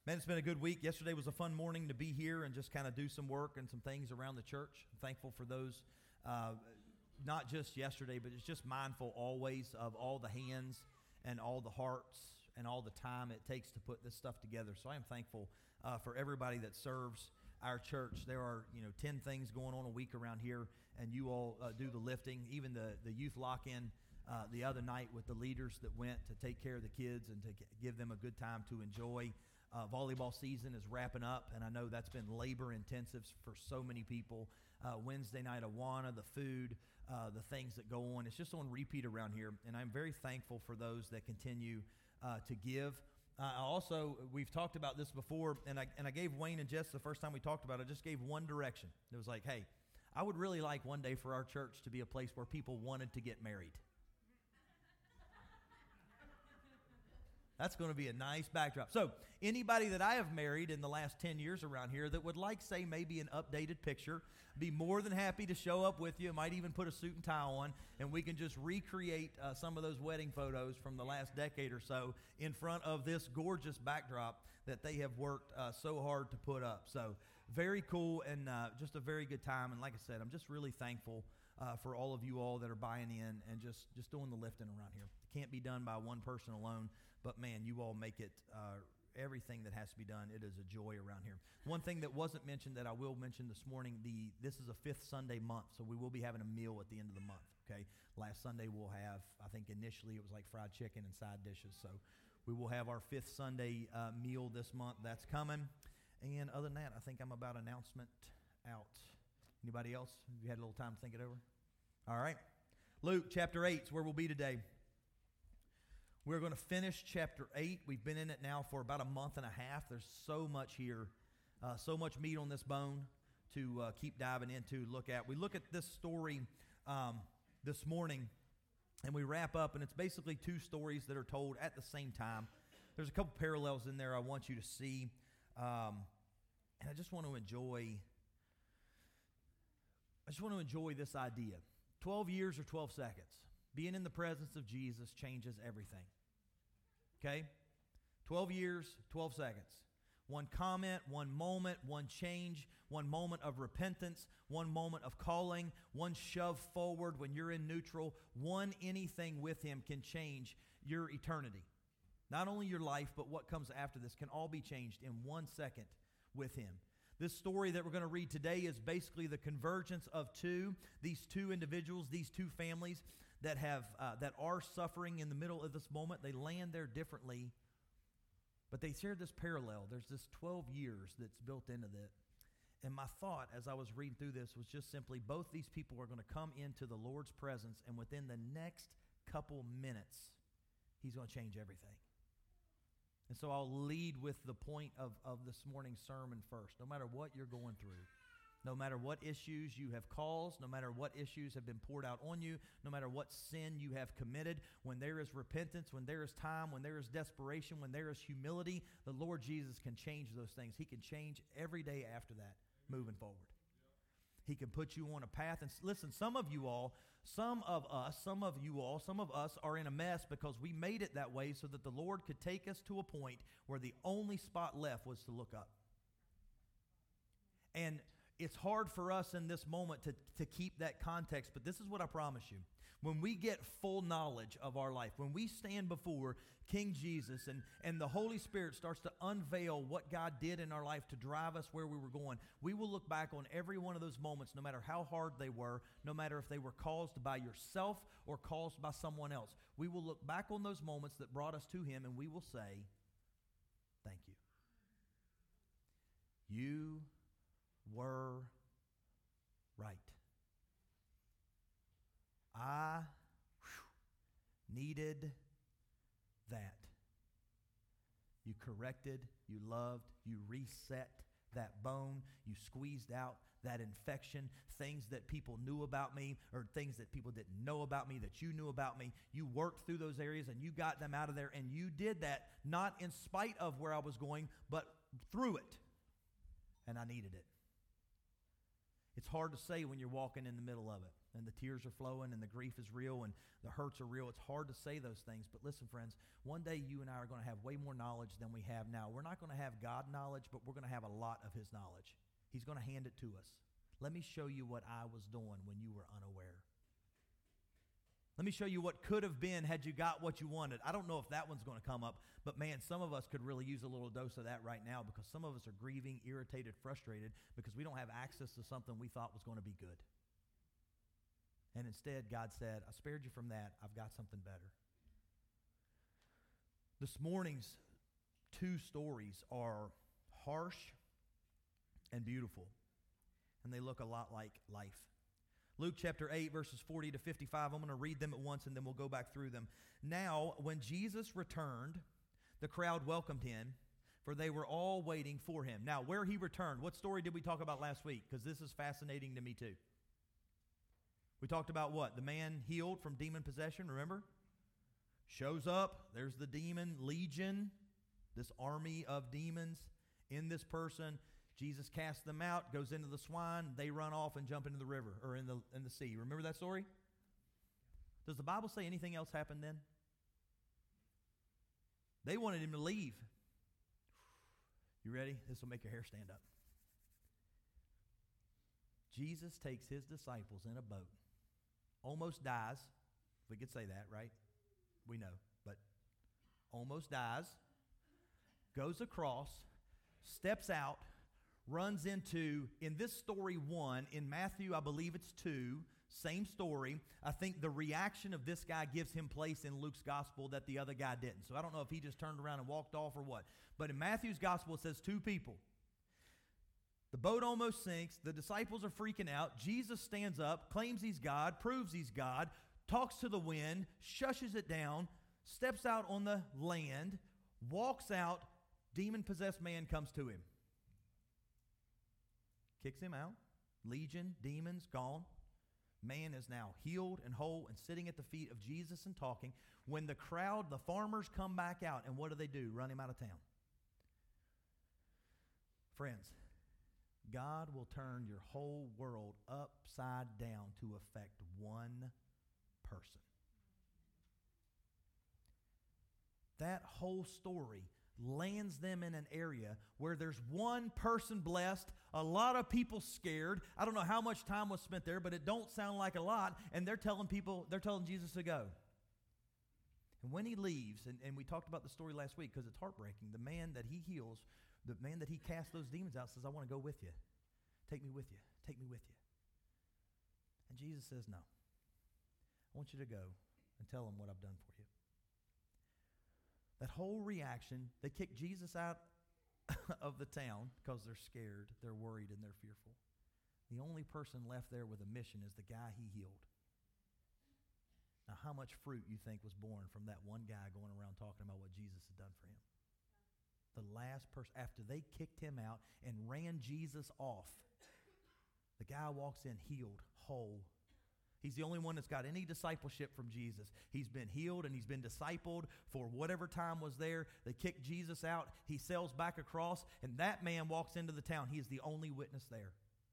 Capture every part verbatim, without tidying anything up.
Man, it's been a good week. Yesterday was a fun morning to be here and just kind of do some work and some things around the church. I'm thankful for those, uh, not just yesterday, but it's just mindful always of all the hands and all the hearts and all the time it takes to put this stuff together. So I am thankful uh, for everybody that serves our church. There are, you know, ten things going on a week around here, and you all uh, do the lifting. Even the, the youth lock-in uh, the other night with the leaders that went to take care of the kids and to g- give them a good time to enjoy. Uh, volleyball season is wrapping up, and I know that's been labor-intensive for so many people. Uh, Wednesday night, Awana, the food, uh, the things that go on. It's just on repeat around here, and I'm very thankful for those that continue uh, to give. Uh, also, we've talked about this before, and I, and I gave Wayne and Jess the first time we talked about it, I just gave one direction. It was like, hey, I would really like one day for our church to be a place where people wanted to get married. That's going to be a nice backdrop. So anybody that I have married in the last ten years around here that would like, say, maybe an updated picture, be more than happy to show up with you. Might even put a suit and tie on, and we can just recreate uh, some of those wedding photos from the last decade or so in front of this gorgeous backdrop that they have worked uh, so hard to put up. So very cool, and uh, just a very good time. And like I said, I'm just really thankful uh, for all of you all that are buying in and just, just doing the lifting around here. It can't be done by one person alone. But, man, you all make it uh, everything that has to be done. It is a joy around here. One thing that wasn't mentioned that I will mention this morning, the this is a fifth Sunday month, so we will be having a meal at the end of the month, okay? Last Sunday we'll have, I think initially it was like fried chicken and side dishes. So we will have our fifth Sunday uh, meal this month. That's coming. And other than that, I think I'm about announcement out. Anybody else? Have you had a little time to think it over? All right. Luke chapter eight is where we'll be today. We're going to finish chapter eight. We've been in it now for about a month and a half. There's so much here, uh, so much meat on this bone to uh, keep diving into, look at. We look at this story um, this morning, and we wrap up, and it's basically two stories that are told at the same time. There's a couple parallels in there I want you to see, um, and I just want to enjoy, I just want to enjoy this idea. twelve years or twelve seconds. Being in the presence of Jesus changes everything. Okay? twelve years, twelve seconds. One comment, one moment, one change, one moment of repentance, one moment of calling, one shove forward when you're in neutral, one anything with Him can change your eternity. Not only your life, but what comes after this can all be changed in one second with Him. This story that we're going to read today is basically the convergence of two, these two individuals, these two families that have uh, that are suffering in the middle of this moment. They land there differently, but they share this parallel. There's this twelve years that's built into that. And my thought as I was reading through this was just simply both these people are going to come into the Lord's presence, and within the next couple minutes, He's going to change everything. And so I'll lead with the point of, of this morning's sermon first. No matter what you're going through, no matter what issues you have caused, no matter what issues have been poured out on you, no matter what sin you have committed, when there is repentance, when there is time, when there is desperation, when there is humility, the Lord Jesus can change those things. He can change every day after that, moving forward. He can put you on a path. And listen, some of you all, some of us, some of you all, some of us are in a mess because we made it that way so that the Lord could take us to a point where the only spot left was to look up. And it's hard for us in this moment to, to keep that context, but this is what I promise you. When we get full knowledge of our life, when we stand before King Jesus and, and the Holy Spirit starts to unveil what God did in our life to drive us where we were going, we will look back on every one of those moments, no matter how hard they were, no matter if they were caused by yourself or caused by someone else. We will look back on those moments that brought us to Him, and we will say, thank you. You were right. I whew, needed that. You corrected, you loved, you reset that bone, you squeezed out that infection, things that people knew about me or things that people didn't know about me that you knew about me. You worked through those areas and you got them out of there, and you did that not in spite of where I was going, but through it. And I needed it. It's hard to say when you're walking in the middle of it. and the tears are flowing and the grief is real and the hurts are real. It's hard to say those things. But listen, friends, one day you and I are going to have way more knowledge than we have now. We're not going to have God knowledge, but we're going to have a lot of his knowledge. He's going to hand it to us. Let me show you what I was doing when you were unaware. Let me show you what could have been had you got what you wanted. I don't know if that one's going to come up, but man, some of us could really use a little dose of that right now because some of us are grieving, irritated, frustrated because we don't have access to something we thought was going to be good. And instead, God said, I spared you from that. I've got something better. This morning's two stories are harsh and beautiful, and they look a lot like life. Luke chapter eight, verses forty to fifty-five. I'm going to read them at once, and then we'll go back through them. Now, when Jesus returned, the crowd welcomed him, for they were all waiting for him. Now, where he returned, what story did we talk about last week? Because this is fascinating to me too. We talked about what? The man healed from demon possession, remember? Shows up, there's the demon legion, this army of demons in this person. Jesus casts them out, goes into the swine, they run off and jump into the river or in the in the sea. Remember that story? Does the Bible say anything else happened then? They wanted him to leave. You ready? This will make your hair stand up. Jesus takes his disciples in a boat, almost dies, if we could say that, right? We know, but almost dies, goes across, steps out, runs into, in this story one, in Matthew, I believe it's two, same story. I think the reaction of this guy gives him place in Luke's gospel that the other guy didn't. So I don't know if he just turned around and walked off or what. But in Matthew's gospel, it says two people. The boat almost sinks. The disciples are freaking out. Jesus stands up, claims he's God, proves he's God, talks to the wind, shushes it down, steps out on the land, walks out. Demon-possessed man comes to him. Kicks him out. Legion, demons, gone. Man is now healed and whole and sitting at the feet of Jesus and talking. When the crowd, the farmers come back out, and what do they do? Run him out of town. Friends, God will turn your whole world upside down to affect one person. That whole story lands them in an area where there's one person blessed, a lot of people scared. I don't know how much time was spent there, but it don't sound like a lot. And they're telling people, they're telling Jesus to go. And when he leaves, and, and we talked about the story last week because it's heartbreaking, the man that he heals, the man that he casts those demons out says, I want to go with you. Take me with you. Take me with you. And Jesus says, no. I want you to go and tell them what I've done for you. That whole reaction, they kick Jesus out of the town because they're scared, they're worried, and they're fearful. The only person left there with a mission is the guy he healed. Now, how much fruit you think was born from that one guy going around talking about what Jesus had done for him? The last person, after they kicked him out and ran Jesus off, the guy walks in healed, whole. He's the only one that's got any discipleship from Jesus. He's been healed and he's been discipled for whatever time was there. They kick Jesus out. He sails back across, and that man walks into the town. He is the only witness there.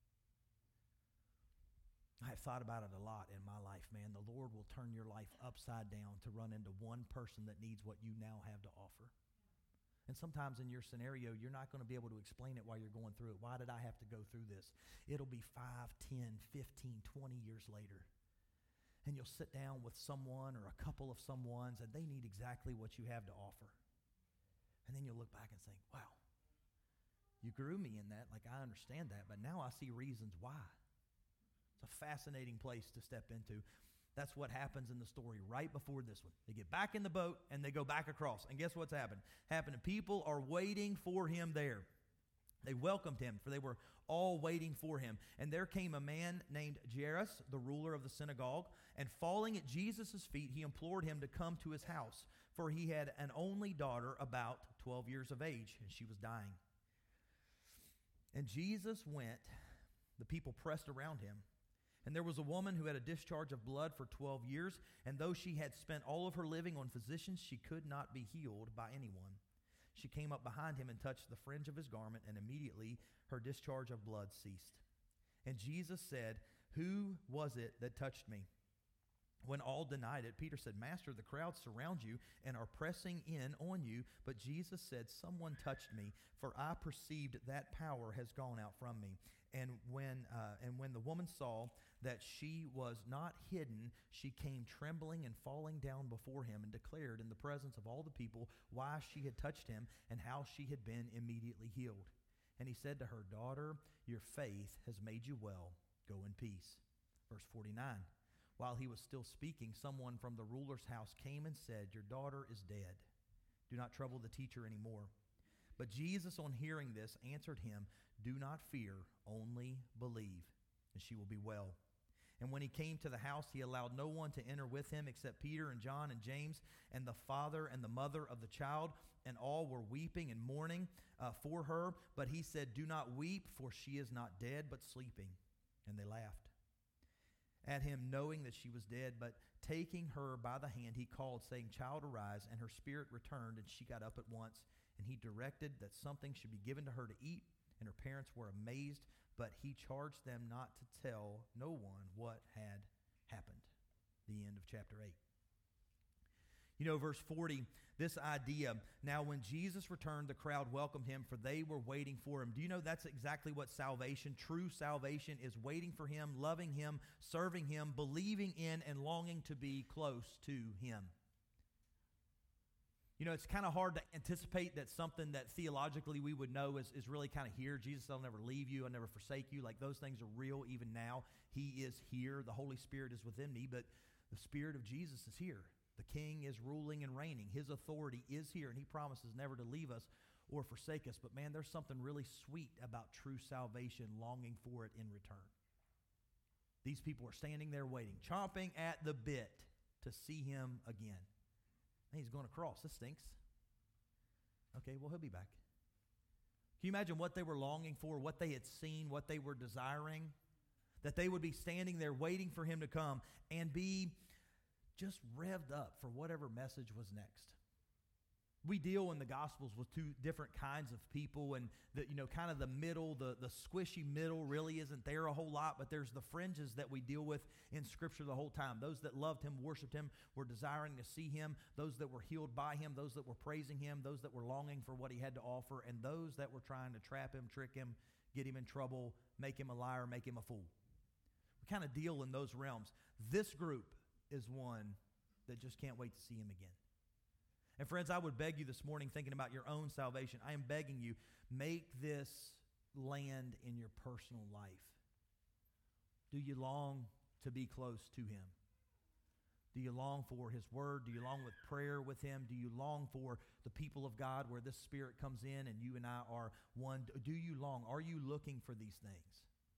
I have thought about it a lot in my life, man. The Lord will turn your life upside down to run into one person that needs what you now have to offer. And sometimes in your scenario, you're not going to be able to explain it while you're going through it. Why did I have to go through this? It'll be five, ten, fifteen, twenty years later. And you'll sit down with someone or a couple of someones, and they need exactly what you have to offer. And then you'll look back and think, wow, you grew me in that. Like, I understand that, but now I see reasons why. It's a fascinating place to step into. That's what happens in the story right before this one. They get back in the boat, and they go back across. And guess what's happened? Happened. People are waiting for him there. They welcomed him, for they were all waiting for him. And there came a man named Jairus, the ruler of the synagogue, and falling at Jesus' feet, he implored him to come to his house, for he had an only daughter about twelve years of age, and she was dying. And Jesus went, the people pressed around him, and there was a woman who had a discharge of blood for twelve years, and though she had spent all of her living on physicians, she could not be healed by anyone. She came up behind him and touched the fringe of his garment, and immediately her discharge of blood ceased. And Jesus said, "Who was it that touched me?" When all denied it, Peter said, "Master, the crowd surround you and are pressing in on you." But Jesus said, "Someone touched me, for I perceived that power has gone out from me." And when uh, and when the woman saw that she was not hidden, she came trembling and falling down before him and declared in the presence of all the people why she had touched him and how she had been immediately healed. And he said to her, "Daughter, your faith has made you well. Go in peace." Verse forty-nine. While he was still speaking, someone from the ruler's house came and said, "Your daughter is dead. Do not trouble the teacher anymore." But Jesus, on hearing this, answered him, "Do not fear, only believe, and she will be well." And when he came to the house, he allowed no one to enter with him except Peter and John and James and the father and the mother of the child. And all were weeping and mourning uh, for her. But he said, "Do not weep, for she is not dead, but sleeping." And they laughed at him, knowing that she was dead. But taking her by the hand, he called, saying, "Child, arise." And her spirit returned, and she got up at once. And he directed that something should be given to her to eat. And her parents were amazed, but he charged them not to tell no one what had happened. The end of chapter eight. You know, verse forty, this idea, "Now when Jesus returned, the crowd welcomed him, for they were waiting for him." Do you know that's exactly what salvation, true salvation, is? Waiting for him, loving him, serving him, believing in, and longing to be close to him. You know, it's kind of hard to anticipate that something that theologically we would know is, is really kind of here. Jesus, "I'll never leave you, I'll never forsake you." Like, those things are real even now. He is here. The Holy Spirit is within me, but the Spirit of Jesus is here. The King is ruling and reigning. His authority is here, and he promises never to leave us or forsake us. But man, there's something really sweet about true salvation, longing for it in return. These people are standing there waiting, chomping at the bit to see him again. And he's going across. This stinks. Okay, well, he'll be back. Can you imagine what they were longing for, what they had seen, what they were desiring? That they would be standing there waiting for him to come and be just revved up for whatever message was next. We deal in the Gospels with two different kinds of people, and the, you know, kind of the middle, the, the squishy middle really isn't there a whole lot, but there's the fringes that we deal with in Scripture the whole time. Those that loved him, worshiped him, were desiring to see him, those that were healed by him, those that were praising him, those that were longing for what he had to offer, and those that were trying to trap him, trick him, get him in trouble, make him a liar, make him a fool. We kind of deal in those realms. This group is one that just can't wait to see him again. And friends, I would beg you this morning, thinking about your own salvation, I am begging you, make this land in your personal life. Do you long to be close to him? Do you long for his word? Do you long with prayer with him? Do you long for the people of God where this Spirit comes in and you and I are one? Do you long? Are you looking for these things?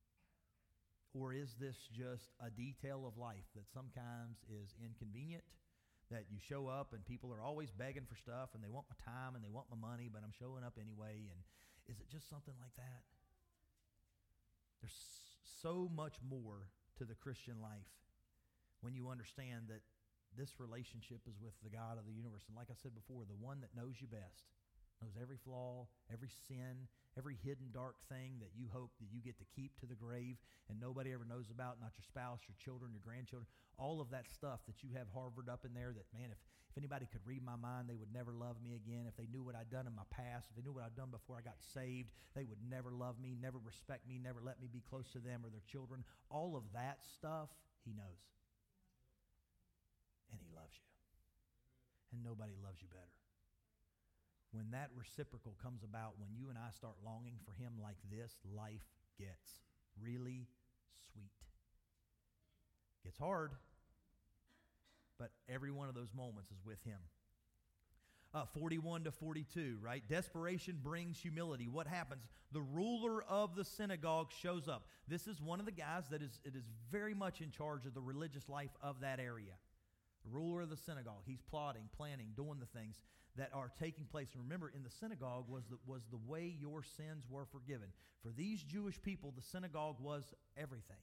Or is this just a detail of life that sometimes is inconvenient? That you show up and people are always begging for stuff and they want my time and they want my money, but I'm showing up anyway. And is it just something like that? There's so much more to the Christian life when you understand that this relationship is with the God of the universe. And like I said before, the one that knows you best, knows every flaw, every sin, every hidden dark thing that you hope that you get to keep to the grave and nobody ever knows about, not your spouse, your children, your grandchildren, all of that stuff that you have harbored up in there that, man, if, if anybody could read my mind, they would never love me again. If they knew what I'd done in my past, if they knew what I'd done before I got saved, they would never love me, never respect me, never let me be close to them or their children. All of that stuff, he knows. And he loves you. And nobody loves you better. When that reciprocal comes about, when you and I start longing for him like this, life gets really sweet. Gets hard, but every one of those moments is with him. Uh, forty-one to forty-two, right? Desperation brings humility. What happens? The ruler of the synagogue shows up. This is one of the guys that is, it is very much in charge of the religious life of that area. The ruler of the synagogue. He's plotting, planning, doing the things that are taking place. And remember, in the synagogue was the, was the way your sins were forgiven. For these Jewish people, the synagogue was everything.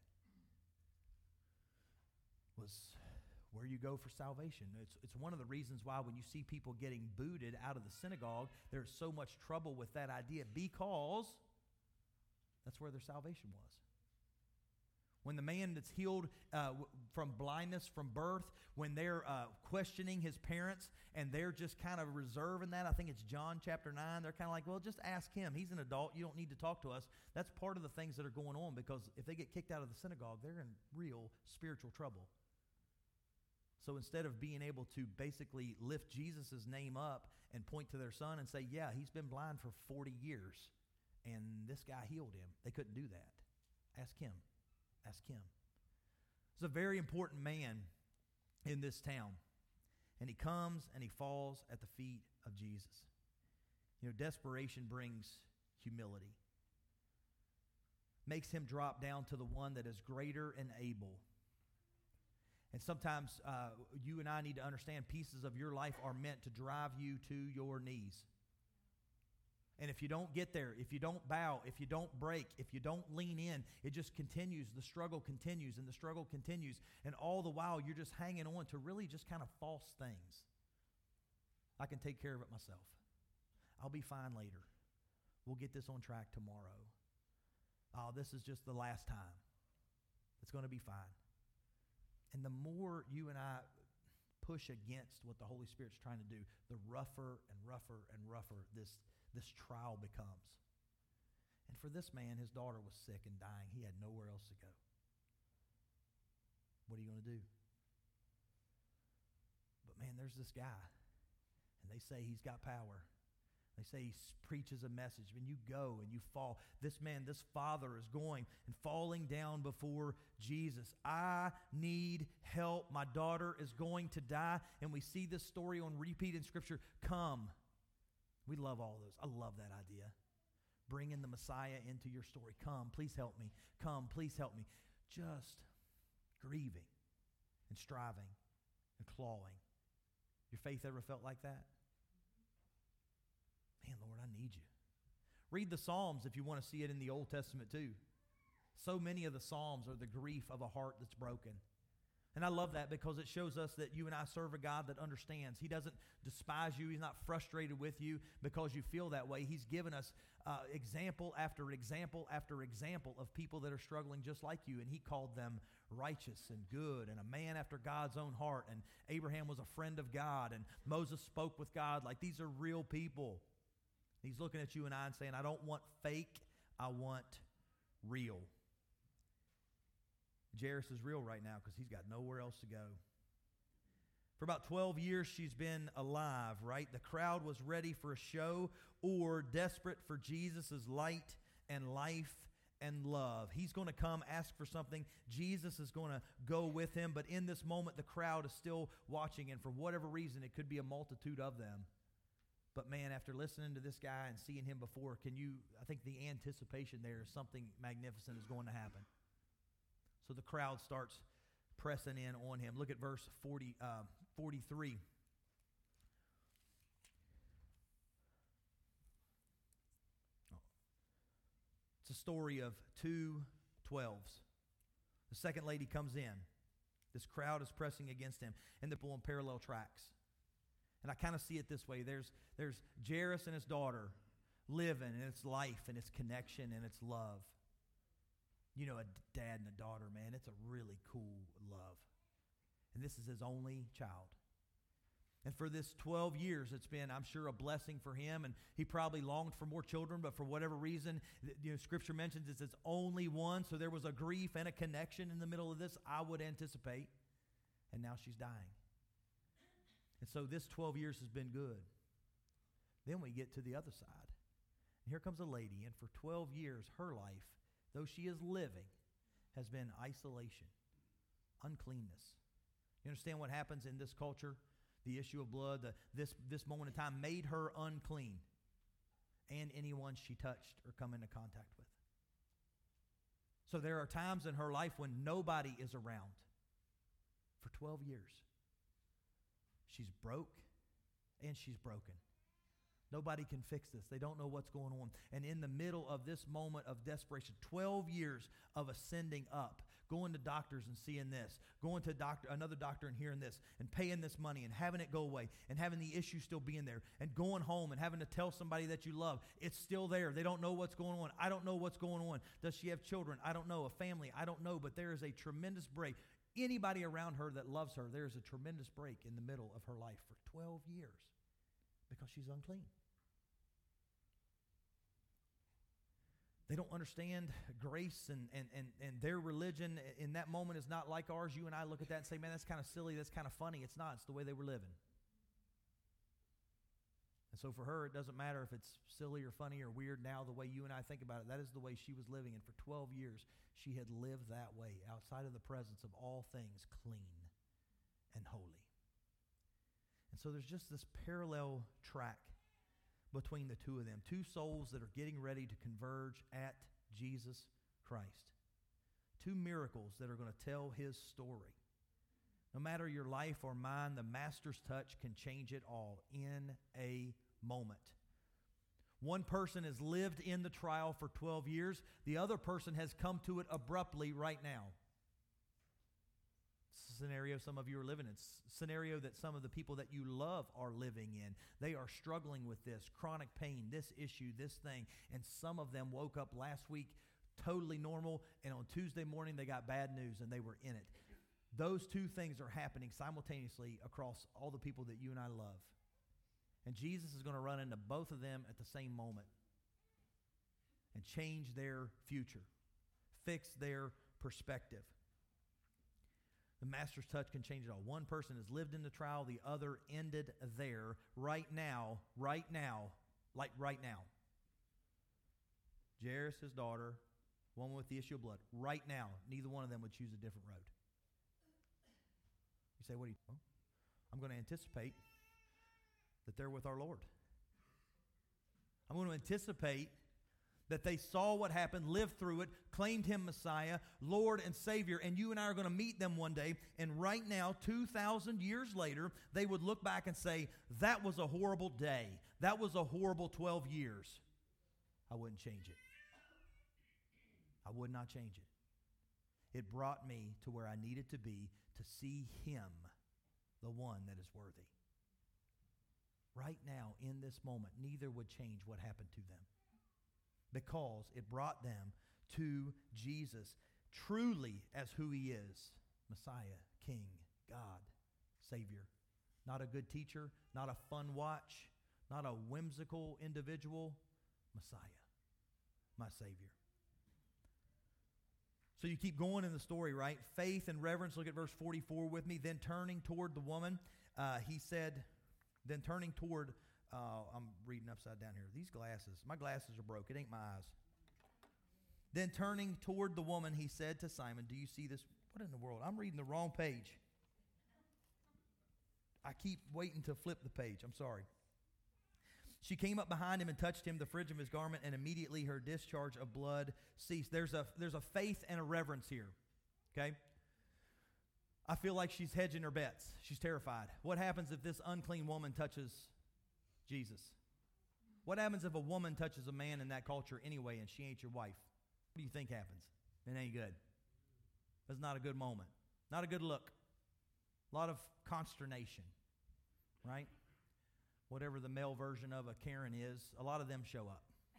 Was where you go for salvation. It's, it's one of the reasons why when you see people getting booted out of the synagogue, there's so much trouble with that idea, because that's where their salvation was. When the man that's healed uh, w- from blindness from birth, when they're uh, questioning his parents and they're just kind of reserving that, I think it's John chapter nine, they're kind of like, well, just ask him. He's an adult. You don't need to talk to us. That's part of the things that are going on, because if they get kicked out of the synagogue, they're in real spiritual trouble. So instead of being able to basically lift Jesus' name up and point to their son and say, yeah, he's been blind for forty years, and this guy healed him, they couldn't do that. Ask him. Ask him. There's a very important man in this town, and he comes and he falls at the feet of Jesus. You know, desperation brings humility. Makes him drop down to the one that is greater and able. And sometimes uh, you and I need to understand pieces of your life are meant to drive you to your knees. And if you don't get there, if you don't bow, if you don't break, if you don't lean in, it just continues. The struggle continues and the struggle continues. And all the while, you're just hanging on to really just kind of false things. I can take care of it myself. I'll be fine later. We'll get this on track tomorrow. Oh, this is just the last time. It's going to be fine. And the more you and I push against what the Holy Spirit's trying to do, the rougher and rougher and rougher this this trial becomes. And for this man, his daughter was sick and dying. He had nowhere else to go. What are you going to do? But man, there's this guy, and they say he's got power. They say he preaches a message, and you go and you fall. This man, this father is going and falling down before Jesus. I need help. My daughter is going to die. And we see this story on repeat in Scripture. Come. We love all those. I love that idea. Bringing the Messiah into your story. Come, please help me. Come, please help me. Just grieving and striving and clawing. Your faith ever felt like that? Man, Lord, I need you. Read the Psalms if you want to see it in the Old Testament too. So many of the Psalms are the grief of a heart that's broken. And I love that because it shows us that you and I serve a God that understands. He doesn't despise you. He's not frustrated with you because you feel that way. He's given us uh, example after example after example of people that are struggling just like you. And he called them righteous and good and a man after God's own heart. And Abraham was a friend of God. And Moses spoke with God. Like, these are real people. He's looking at you and I and saying, I don't want fake. I want real. Jairus is real right now because he's got nowhere else to go. For about twelve years, she's been alive, right? The crowd was ready for a show or desperate for Jesus' light and life and love. He's going to come, ask for something. Jesus is going to go with him. But in this moment, the crowd is still watching. And for whatever reason, it could be a multitude of them. But man, after listening to this guy and seeing him before, can you, I think the anticipation there is something magnificent is going to happen. So the crowd starts pressing in on him. Look at verse forty, uh, forty-three. Oh. It's a story of two twelves. The second lady comes in. This crowd is pressing against him, and they're pulling parallel tracks. And I kind of see it this way. There's, there's Jairus and his daughter living, and it's life, and it's connection, and it's love. You know, a dad and a daughter, man, it's a really cool love. And this is his only child. And for this twelve years, it's been, I'm sure, a blessing for him. And he probably longed for more children, but for whatever reason, you know, Scripture mentions it's his only one. So there was a grief and a connection in the middle of this, I would anticipate. And now she's dying. And so this twelve years has been good. Then we get to the other side. And here comes a lady, and for twelve years, her life, though she is living, has been isolation, uncleanness. You understand what happens in this culture? The issue of blood, the, this, this moment in time made her unclean, and anyone she touched or come into contact with. So there are times in her life when nobody is around for twelve years. She's broke and she's broken. Nobody can fix this. They don't know what's going on. And in the middle of this moment of desperation, twelve years of ascending up, going to doctors and seeing this, going to doctor, another doctor and hearing this, and paying this money and having it go away, and having the issue still being there, and going home and having to tell somebody that you love, it's still there. They don't know what's going on. I don't know what's going on. Does she have children? I don't know. A family? I don't know. But there is a tremendous break. Anybody around her that loves her, there is a tremendous break in the middle of her life for twelve years because she's unclean. They don't understand grace, and, and, and, and their religion in that moment is not like ours. You and I look at that and say, man, that's kind of silly. That's kind of funny. It's not. It's the way they were living. And so for her, it doesn't matter if it's silly or funny or weird now the way you and I think about it. That is the way she was living. And for twelve years, she had lived that way, outside of the presence of all things clean and holy. And so there's just this parallel track between the two of them. Two souls that are getting ready to converge at Jesus Christ. Two miracles that are going to tell his story. No matter your life or mine, the Master's touch can change it all in a moment. One person has lived in the trial for twelve years. The other person has come to it abruptly right now. It's a scenario some of you are living in. It's a scenario that some of the people that you love are living in. They are struggling with this chronic pain, this issue, this thing. And some of them woke up last week totally normal, and on Tuesday morning they got bad news and they were in it. Those two things are happening simultaneously across all the people that you and I love. And Jesus is going to run into both of them at the same moment and change their future, fix their perspective. The Master's touch can change it all. One person has lived in the trial, the other ended there, right now, right now, like right now. Jairus, his daughter, woman with the issue of blood, right now, neither one of them would choose a different road. You say, what do you, well, I'm going to anticipate that they're with our Lord. I'm going to anticipate that they saw what happened, lived through it, claimed him Messiah, Lord and Savior, and you and I are going to meet them one day, and right now, two thousand years later, they would look back and say, that was a horrible day. That was a horrible twelve years. I wouldn't change it. I would not change it. It brought me to where I needed to be to see him, the one that is worthy. Right now, in this moment, neither would change what happened to them, because it brought them to Jesus truly as who he is, Messiah, King, God, Savior. Not a good teacher, not a fun watch, not a whimsical individual, Messiah, my Savior. So you keep going in the story, right? Faith and reverence. Look at verse forty-four with me. Then turning toward the woman, uh, he said, then turning toward, uh, I'm reading upside down here. These glasses, my glasses are broke. It ain't my eyes. Then turning toward the woman, he said to Simon, do you see this? What in the world? I'm reading the wrong page. I keep waiting to flip the page. I'm sorry. She came up behind him and touched him, the fringe of his garment, and immediately her discharge of blood ceased. There's a, there's a faith and a reverence here, okay? I feel like she's hedging her bets. She's terrified. What happens if this unclean woman touches Jesus? What happens if a woman touches a man in that culture anyway and she ain't your wife? What do you think happens? It ain't good. It's not a good moment. Not a good look. A lot of consternation, right? Whatever the male version of a Karen is, a lot of them show up.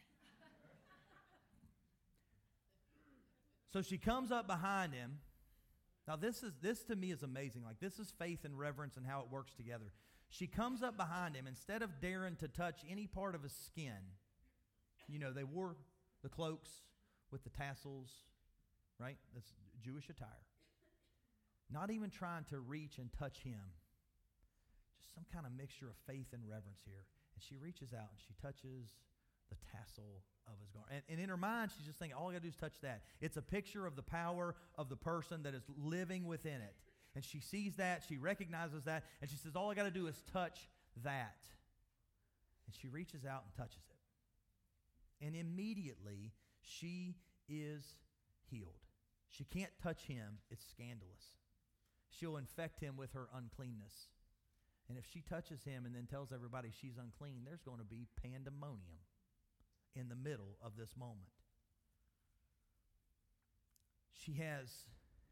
So she comes up behind him. Now this is this to me is amazing. Like, this is faith and reverence and how it works together. She comes up behind him. Instead of daring to touch any part of his skin, you know, they wore the cloaks with the tassels, right? That's Jewish attire. Not even trying to reach and touch him. Just some kind of mixture of faith and reverence here. And she reaches out and she touches the tassel of his garment. And, and in her mind, she's just thinking, all I got to do is touch that. It's a picture of the power of the person that is living within it. And she sees that, she recognizes that, and she says, all I got to do is touch that. And she reaches out and touches it. And immediately, she is healed. She can't touch him. It's scandalous. She'll infect him with her uncleanness. And if she touches him and then tells everybody she's unclean, there's going to be pandemonium in the middle of this moment. She has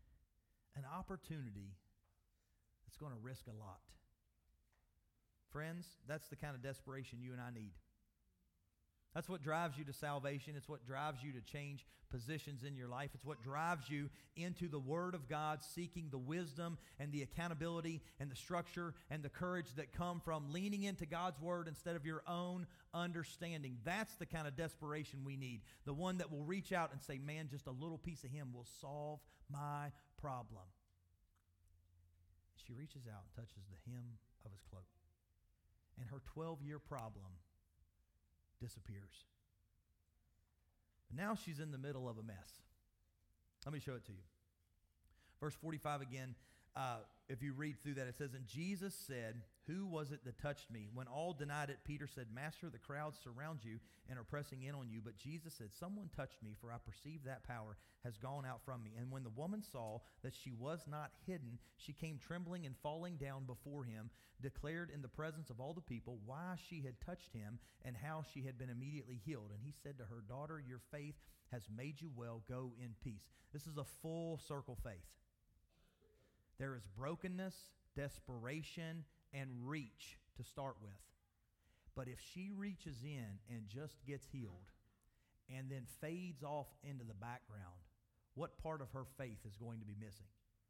an opportunity that's going to risk a lot. Friends, that's the kind of desperation you and I need. That's what drives you to salvation. It's what drives you to change positions in your life. It's what drives you into the Word of God, seeking the wisdom and the accountability and the structure and the courage that come from leaning into God's Word instead of your own understanding. That's the kind of desperation we need. The one that will reach out and say, man, just a little piece of Him will solve my problem. She reaches out and touches the hem of His cloak. And her twelve-year problem disappears. But now she's in the middle of a mess. Let me show it to you. Verse forty-five again, uh, if you read through that, it says, and Jesus said, who was it that touched me? When all denied it, Peter said, Master, the crowds surround you and are pressing in on you. But Jesus said, someone touched me, for I perceive that power has gone out from me. And when the woman saw that she was not hidden, she came trembling and falling down before him, declared in the presence of all the people why she had touched him and how she had been immediately healed. And he said to her, daughter, your faith has made you well. Go in peace. This is a full circle faith. There is brokenness, desperation, and reach to start with. But if she reaches in and just gets healed and then fades off into the background, what part of her faith is going to be missing?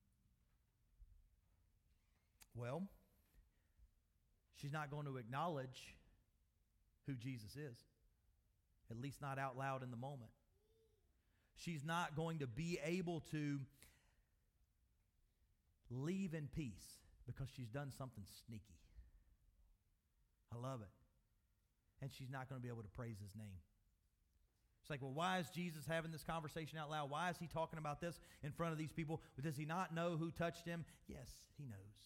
Well, she's not going to acknowledge who Jesus is, at least not out loud in the moment. She's not going to be able to leave in peace because she's done something sneaky. I love it. And she's not going to be able to praise His name. It's like, well, why is Jesus having this conversation out loud? Why is He talking about this in front of these people? Does He not know who touched Him? Yes, He knows.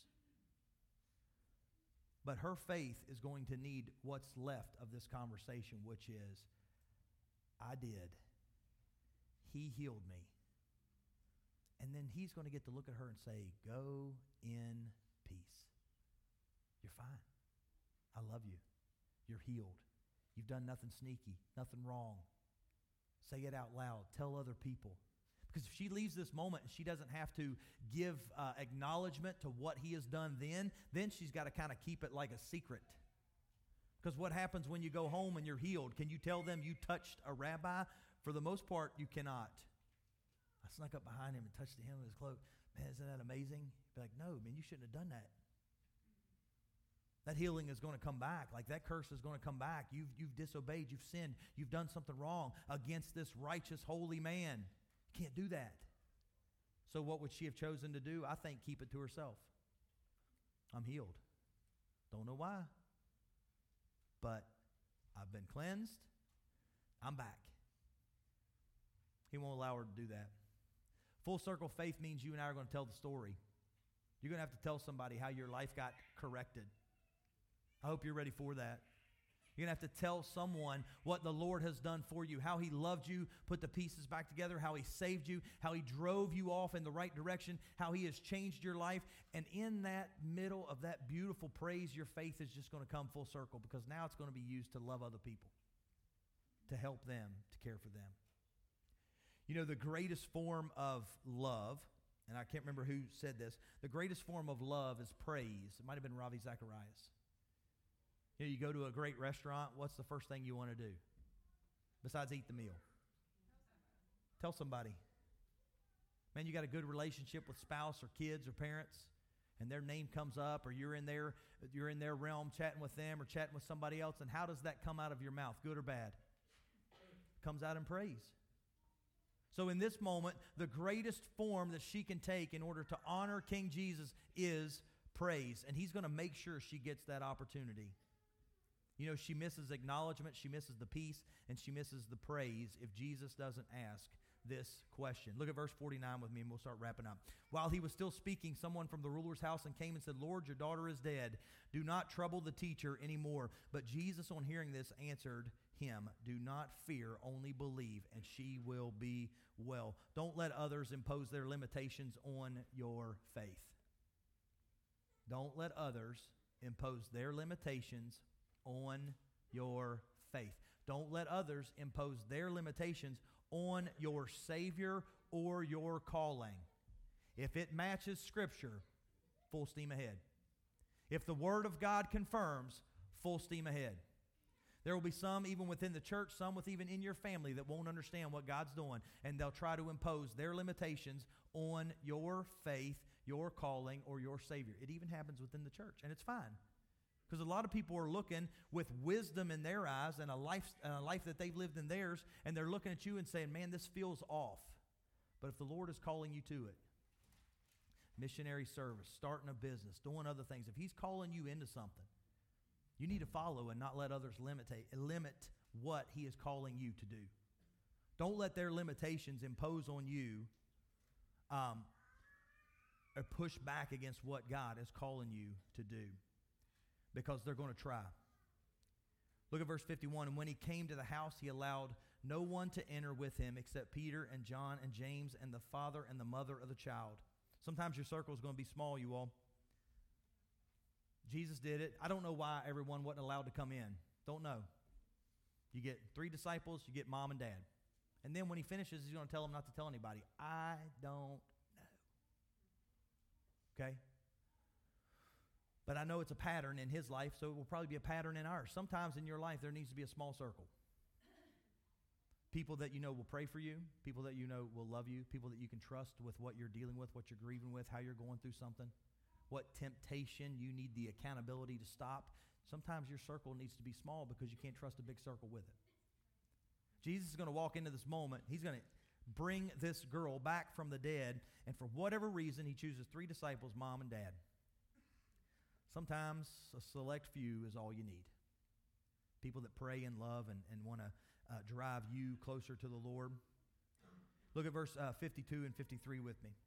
But her faith is going to need what's left of this conversation, which is, I did. He healed me. And then He's going to get to look at her and say, go in peace. You're fine. I love you. You're healed. You've done nothing sneaky, nothing wrong. Say it out loud. Tell other people. Because if she leaves this moment and she doesn't have to give uh, acknowledgement to what He has done then, then she's got to kind of keep it like a secret. Because what happens when you go home and you're healed? Can you tell them you touched a rabbi? For the most part, you cannot. I snuck up behind him and touched the hem of his cloak. Man, isn't that amazing? Be like, no, man, you shouldn't have done that. That healing is going to come back. Like that curse is going to come back. You've, you've disobeyed. You've sinned. You've done something wrong against this righteous, holy man. You can't do that. So what would she have chosen to do? I think keep it to herself. I'm healed. Don't know why. But I've been cleansed. I'm back. He won't allow her to do that. Full circle faith means you and I are going to tell the story. You're going to have to tell somebody how your life got corrected. I hope you're ready for that. You're going to have to tell someone what the Lord has done for you, how He loved you, put the pieces back together, how He saved you, how He drove you off in the right direction, how He has changed your life. And in that middle of that beautiful praise, your faith is just going to come full circle, because now it's going to be used to love other people, to help them, to care for them. You know, the greatest form of love, and I can't remember who said this, the greatest form of love is praise. It might have been Ravi Zacharias. You know, you go to a great restaurant, what's the first thing you want to do besides eat the meal? Tell somebody. Man, you got a good relationship with spouse or kids or parents, and their name comes up, or you're in their, you're in their realm chatting with them or chatting with somebody else, and how does that come out of your mouth, good or bad? Comes out in praise. So in this moment, the greatest form that she can take in order to honor King Jesus is praise. And He's going to make sure she gets that opportunity. You know, she misses acknowledgement, she misses the peace, and she misses the praise if Jesus doesn't ask this question. Look at verse forty-nine with me, and we'll start wrapping up. While he was still speaking, someone from the ruler's house and came and said, Lord, your daughter is dead. Do not trouble the teacher anymore. But Jesus, on hearing this, answered him, do not fear, only believe, and she will be well. Don't let others impose their limitations on your faith. Don't let others impose their limitations on your faith. Don't let others impose their limitations on your Savior or your calling. If it matches Scripture, full steam ahead. If the Word of God confirms, full steam ahead. There will be some even within the church, some with even in your family that won't understand what God's doing, and they'll try to impose their limitations on your faith, your calling, or your Savior. It even happens within the church, and it's fine. Because a lot of people are looking with wisdom in their eyes and a life, a life that they've lived in theirs, and they're looking at you and saying, man, this feels off. But if the Lord is calling you to it, missionary service, starting a business, doing other things, if He's calling you into something, you need to follow and not let others limit, limit what He is calling you to do. Don't let their limitations impose on you um, or push back against what God is calling you to do, because they're going to try. Look at verse fifty-one. And when He came to the house, He allowed no one to enter with Him except Peter and John and James and the father and the mother of the child. Sometimes your circle is going to be small, you all. Jesus did it. I don't know why everyone wasn't allowed to come in. Don't know. You get three disciples, you get mom and dad. And then when He finishes, He's going to tell them not to tell anybody. I don't know. Okay? But I know it's a pattern in His life, so it will probably be a pattern in ours. Sometimes in your life, there needs to be a small circle. People that you know will pray for you, people that you know will love you, people that you can trust with what you're dealing with, what you're grieving with, how you're going through something, what temptation you need the accountability to stop. Sometimes your circle needs to be small because you can't trust a big circle with it. Jesus is going to walk into this moment. He's going to bring this girl back from the dead, and for whatever reason, He chooses three disciples, mom and dad. Sometimes a select few is all you need. People that pray and love and, and want to uh, drive you closer to the Lord. Look at verse uh, fifty-two and fifty-three with me.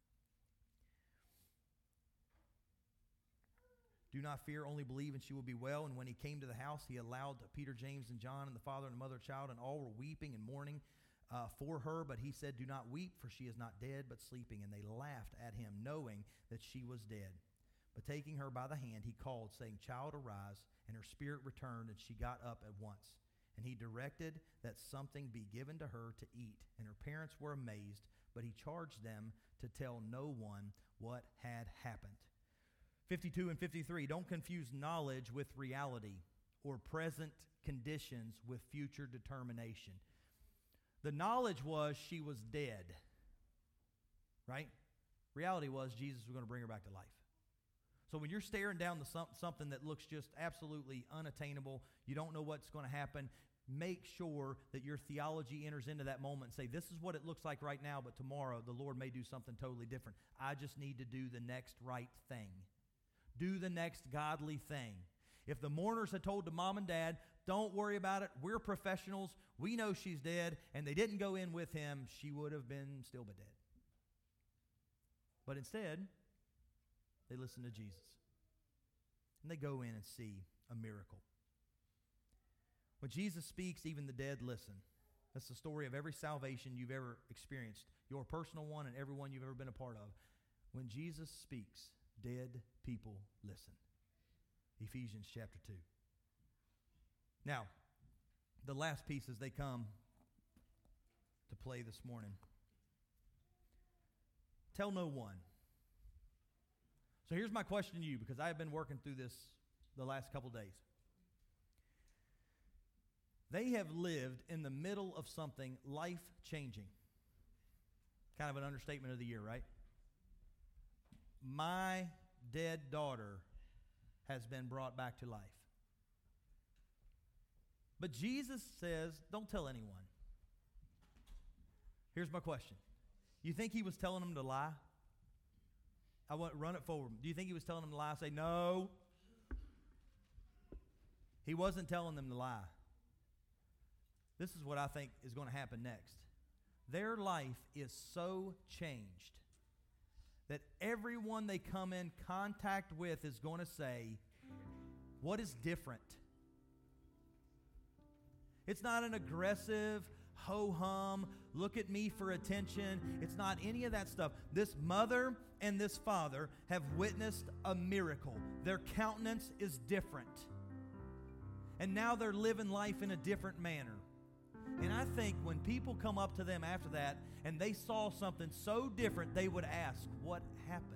Do not fear, only believe, and she will be well. And when He came to the house, He allowed Peter, James, and John, and the father and the mother of the child, and all were weeping and mourning uh, for her. But He said, do not weep, for she is not dead, but sleeping. And they laughed at Him, knowing that she was dead. But taking her by the hand, He called, saying, Child, arise. And her spirit returned, and she got up at once. And He directed that something be given to her to eat. And her parents were amazed, but He charged them to tell no one what had happened. fifty-two and fifty-three, don't confuse knowledge with reality or present conditions with future determination. The knowledge was she was dead, right? Reality was Jesus was going to bring her back to life. So when you're staring down the some, something that looks just absolutely unattainable, you don't know what's going to happen, make sure that your theology enters into that moment and say, this is what it looks like right now, but tomorrow the Lord may do something totally different. I just need to do the next right thing. Do the next godly thing. If the mourners had told the mom and dad, don't worry about it, we're professionals, we know she's dead, and they didn't go in with Him, she would have been still but dead. But instead, they listen to Jesus. And they go in and see a miracle. When Jesus speaks, even the dead listen. That's the story of every salvation you've ever experienced, your personal one and every one you've ever been a part of. When Jesus speaks, dead people listen. Ephesians chapter two. Now, the last pieces, they come to play this morning. Tell no one. So here's my question to you, because I have been working through this the last couple days. They have lived in the middle of something life-changing. Kind of an understatement of the year, right? My dead daughter has been brought back to life. But Jesus says, don't tell anyone. Here's my question. You think He was telling them to lie? I want to run it forward. Do you think He was telling them to lie? Say, no. He wasn't telling them to lie. This is what I think is going to happen next. Their life is so changed that everyone they come in contact with is going to say, what is different? It's not an aggressive, ho-hum, look at me for attention. It's not any of that stuff. This mother and this father have witnessed a miracle. Their countenance is different. And now they're living life in a different manner. And I think when people come up to them after that and they saw something so different, they would ask, what happened?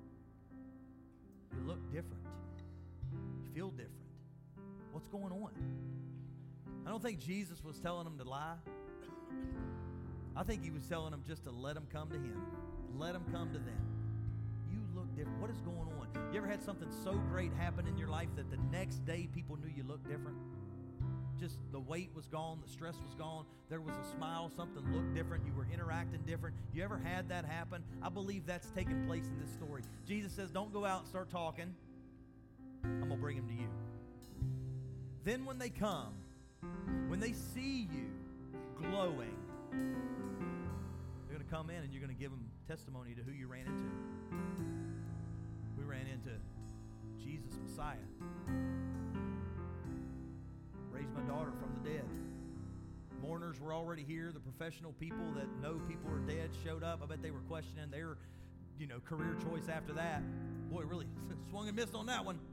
You look different. You feel different. What's going on? I don't think Jesus was telling them to lie. I think he was telling them just to let them come to him. Let them come to them. You look different. What is going on? You ever had something so great happen in your life that the next day people knew you looked different? Just the weight was gone, the stress was gone, there was a smile, something looked different, you were interacting different. You ever had that happen? I believe that's taken place in this story. Jesus says, don't go out and start talking. I'm going to bring them to you. Then when they come, when they see you glowing, they're going to come in and you're going to give them testimony to who you ran into. We ran into Jesus, Messiah. Raised my daughter from the dead. Mourners were already here. The professional people that know people are dead showed up. I bet they were questioning their, you know, career choice after that. Boy, really swung and missed on that one.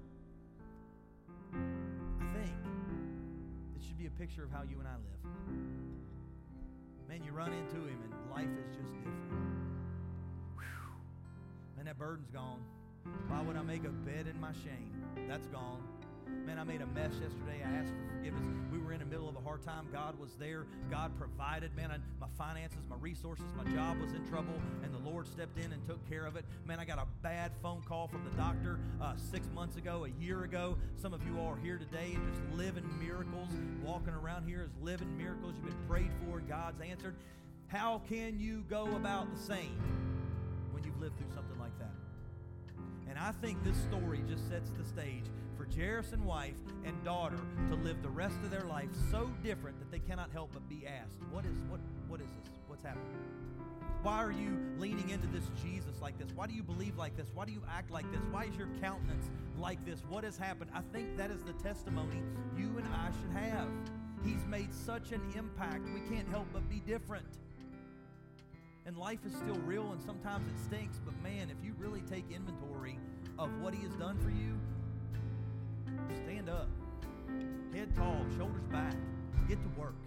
I think it should be a picture of how you and I live. Man, you run into him and life is just different. Whew. Man, that burden's gone. Why would I make a bed in my shame? That's gone. Man, I made a mess yesterday. I asked for forgiveness. We were in the middle of a hard time. God was there. God provided. Man, I, my finances, my resources, my job was in trouble, and the Lord stepped in and took care of it. Man, I got a bad phone call from the doctor uh, six months ago, a year ago. Some of you all are here today and just living miracles, walking around here as living miracles. You've been prayed for, and God's answered. How can you go about the same when you've lived through something like that? And I think this story just sets the stage for Jairus and wife and daughter to live the rest of their life so different that they cannot help but be asked, what is what what is this? What's happening? Why are you leaning into this Jesus like this? Why do you believe like this? Why do you act like this? Why is your countenance like this? What has happened? I think that is the testimony you and I should have. He's made such an impact. We can't help but be different. And life is still real, and sometimes it stinks, but man, if you really take inventory of what he has done for you, stand up, head tall, shoulders back, get to work.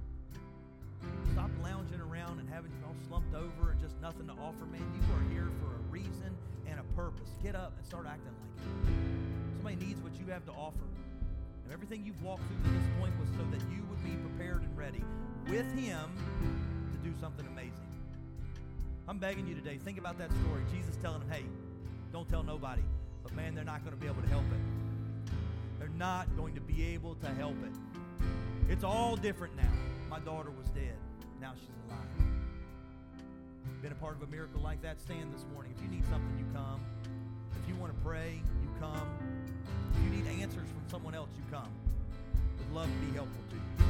Stop lounging around and having you all slumped over and just nothing to offer. Man, you are here for a reason and a purpose. Get up and start acting like it. Somebody needs what you have to offer. And everything you've walked through to this point was so that you would be prepared and ready with him to do something amazing. I'm begging you today, think about that story. Jesus telling them, hey, don't tell nobody. But man, they're not going to be able to help it. They're not going to be able to help it. It's all different now. My daughter was dead. Now she's alive. Been a part of a miracle like that? Stand this morning. If you need something, you come. If you want to pray, you come. If you need answers from someone else, you come. Would love to be helpful to you.